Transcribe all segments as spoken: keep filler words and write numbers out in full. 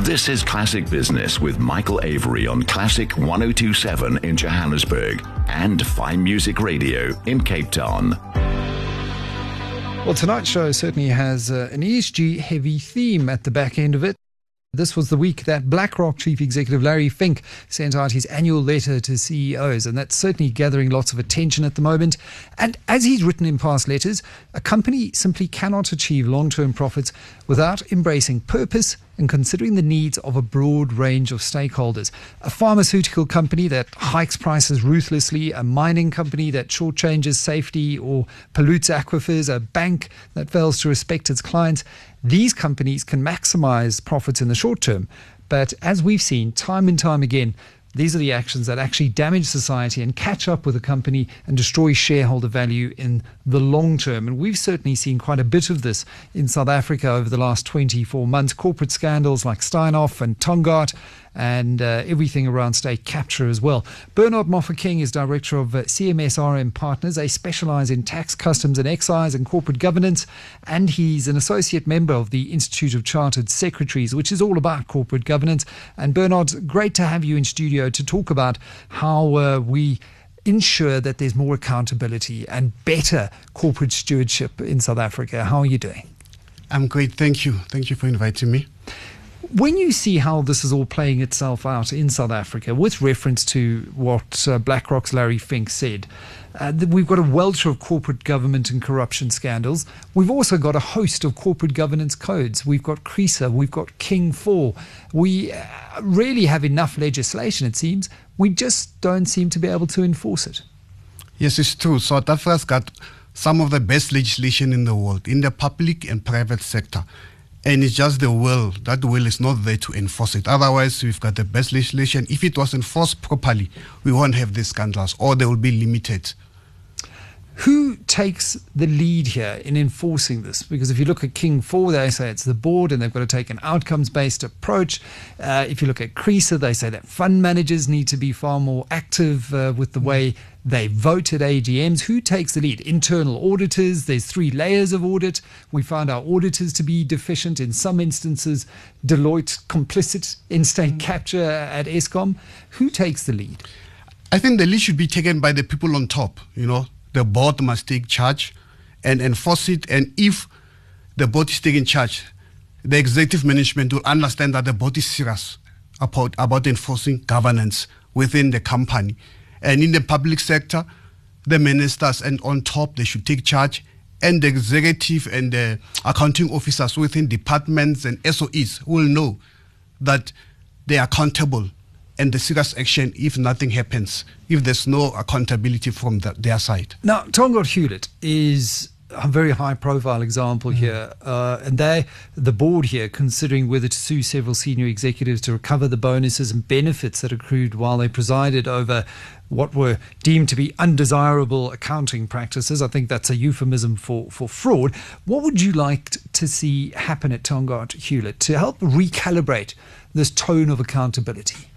This is Classic Business with Michael Avery on Classic one oh two point seven in Johannesburg and Fine Music Radio in Cape Town. Well, tonight's show certainly has uh, an E S G-heavy theme at the back end of it. This was the week that BlackRock Chief Executive Larry Fink sent out his annual letter to C E Os, and that's certainly gathering lots of attention at the moment. And as he's written in past letters, a company simply cannot achieve long-term profits without embracing purpose and considering the needs of a broad range of stakeholders. A pharmaceutical company that hikes prices ruthlessly, a mining company that shortchanges safety or pollutes aquifers, a bank that fails to respect its clients. These companies can maximize profits in the short term, but as we've seen time and time again, these are the actions that actually damage society and catch up with a company and destroy shareholder value in the long term. And we've certainly seen quite a bit of this in South Africa over the last twenty-four months. Corporate scandals like Steinhoff and Tongaat, and uh, everything around state capture as well. Bernard Mofokeng is director of uh, C M S R M Partners. They specialize in tax, customs and excise and corporate governance, and he's an associate member of the Institute of Chartered Secretaries, which is all about corporate governance. And Bernard, great to have you in studio to talk about how uh, we ensure that there's more accountability and better corporate stewardship in South Africa. How are you doing? I'm great, thank you. Thank you for inviting me. When you see how this is all playing itself out in South Africa, with reference to what uh, BlackRock's Larry Fink said, uh, that we've got a welter of corporate government and corruption scandals. We've also got a host of corporate governance codes. We've got CRISA, we've got King four. We uh, really have enough legislation, it seems. We just don't seem to be able to enforce it. Yes, it's true. South Africa's got some of the best legislation in the world, in the public and private sector. And it's just the will. That will is not there to enforce it. Otherwise, we've got the best legislation. If it was enforced properly, we won't have these scandals, or they will be limited. Who takes the lead here in enforcing this? Because if you look at King four, they say it's the board and they've got to take an outcomes-based approach. Uh, if you look at CRISA, they say that fund managers need to be far more active uh, with the way they vote at A G Ms. Who takes the lead? Internal auditors. There's three layers of audit. We found our auditors to be deficient. In some instances, Deloitte complicit in state capture at Eskom. Who takes the lead? I think the lead should be taken by the people on top, you know. The board must take charge and enforce it. And if the board is taking charge, the executive management will understand that the board is serious about, about enforcing governance within the company. And in the public sector, the ministers and on top, they should take charge. And the executive and the accounting officers within departments and S O Es will know that they are accountable and the serious action if nothing happens, if there's no accountability from the, their side. Now, Tongaat Hulett is a very high-profile example mm. here, uh, and they, the board here, considering whether to sue several senior executives to recover the bonuses and benefits that accrued while they presided over what were deemed to be undesirable accounting practices. I think that's a euphemism for, for fraud. What would you like t- to see happen at Tongaat Hulett to help recalibrate this tone of accountability?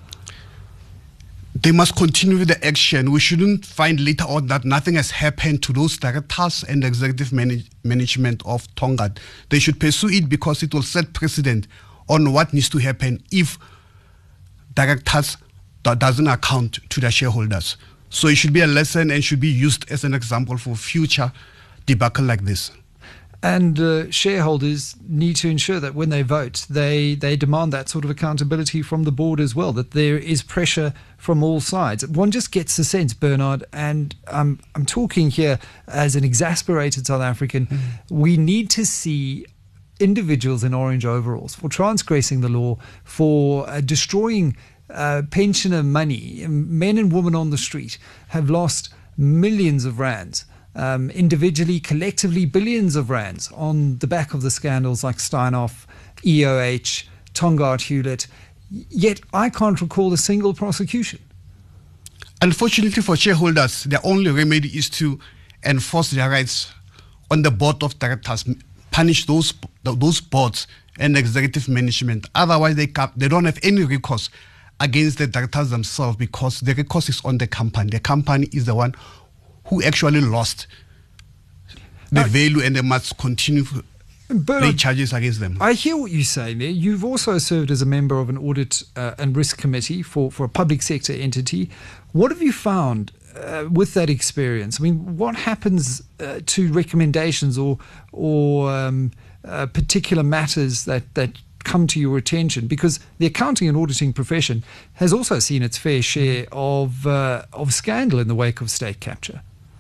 They must continue with the action. We shouldn't find later on that nothing has happened to those directors and executive manage- management of Tongaat. They should pursue it because it will set precedent on what needs to happen if directors that doesn't account to their shareholders. So it should be a lesson and should be used as an example for future debacle like this. And uh, shareholders need to ensure that when they vote, they, they demand that sort of accountability from the board as well, that there is pressure from all sides. One just gets the sense, Bernard, and I'm, I'm talking here as an exasperated South African, mm. we need to see individuals in orange overalls for transgressing the law, for uh, destroying uh, pensioner money. Men and women on the street have lost millions of rands. Um, individually, collectively, billions of rands on the back of the scandals like Steinhoff, E O H, Tongaat Hulett. Yet I can't recall a single prosecution. Unfortunately for shareholders, their only remedy is to enforce their rights on the board of directors, punish those those boards and executive management. Otherwise, they can, they don't have any recourse against the directors themselves because the recourse is on the company. The company is the one who actually lost the now, value, and they must continue Bernard, lay charges against them. I hear what you're saying there. You've also served as a member of an audit uh, and risk committee for, for a public sector entity. What have you found uh, with that experience? I mean, what happens uh, to recommendations or or um, uh, particular matters that, that come to your attention? Because the accounting and auditing profession has also seen its fair share of uh, of scandal in the wake of state capture.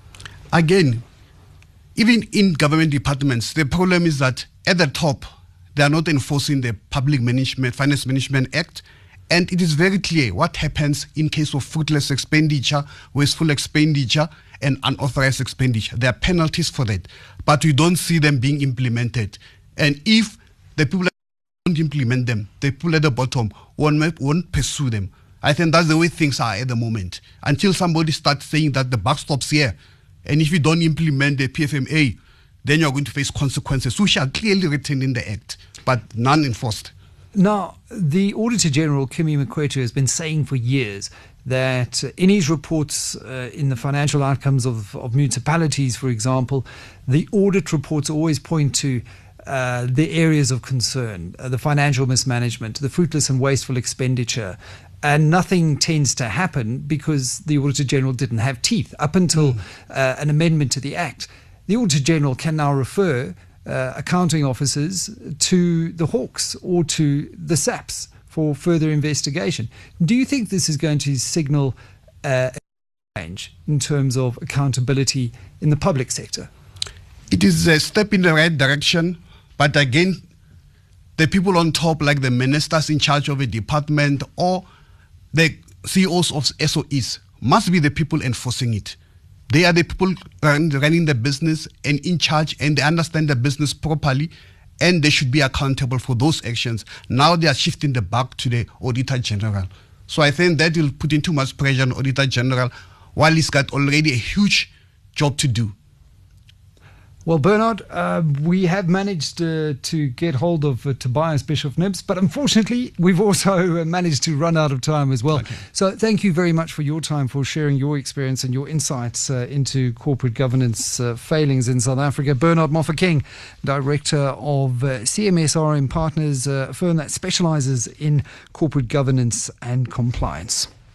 Again, even in government departments, the problem is that at the top, they are not enforcing the Public Management Finance Management Act. And it is very clear what happens in case of fruitless expenditure, wasteful expenditure, and unauthorized expenditure. There are penalties for that, but we don't see them being implemented. And if the people don't implement them, the people at the bottom won't, won't pursue them. I think that's the way things are at the moment. Until somebody starts saying that the buck stops here, and if you don't implement the P F M A, then you're going to face consequences, which are clearly written in the Act, but none enforced. Now, the Auditor General, Kimi Mkwetu, has been saying for years that in his reports uh, in the financial outcomes of, of municipalities, for example, the audit reports always point to uh, the areas of concern, uh, the financial mismanagement, the fruitless and wasteful expenditure. And nothing tends to happen because the Auditor General didn't have teeth up until mm. uh, an amendment to the Act. The Auditor General can now refer Uh, accounting officers to the Hawks or to the S A Ps for further investigation. Do you think this is going to signal uh, a change in terms of accountability in the public sector? It is a step in the right direction, but again, the people on top, like the ministers in charge of a department or the C E Os of S O Es, must be the people enforcing it. They are the people running the business and in charge, and they understand the business properly, and they should be accountable for those actions. Now they are shifting the buck to the Auditor General. So I think that will put in too much pressure on Auditor General while he's got already a huge job to do. Well, Bernard, uh, we have managed uh, to get hold of uh, Tobias Bischoff-Knibbs, but unfortunately, we've also uh, managed to run out of time as well. Okay. So thank you very much for your time, for sharing your experience and your insights uh, into corporate governance uh, failings in South Africa. Bernard Mofokeng, Director of uh, C M S R M Partners, uh, a firm that specializes in corporate governance and compliance.